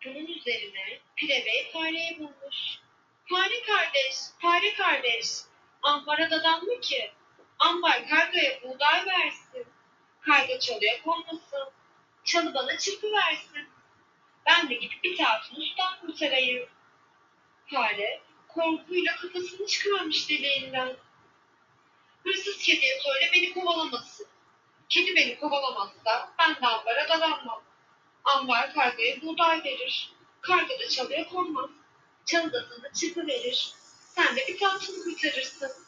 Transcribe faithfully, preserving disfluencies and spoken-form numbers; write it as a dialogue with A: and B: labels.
A: Bunun üzerine Pire Bey fareyi bulmuş. Fare kardeş, fare kardeş, ambara dadanma ki. Ambar kargaya buğday versin. Karga çalıya konmasın. Çalı bana çırpı versin. Ben de gidip bir hatunu sudan kurtarayım. Fare korkuyla kafasını çıkarmış deliğinden. Hırsız kediye söyle beni kovalamasın. Kedi beni kovalamazsa ben de ambara dadanmam. Ambar kargaya buğday verir. Karga da çalıya konmaz. Çalı da sana çırpı verir. Sen de bir tanesini kurtarırsın.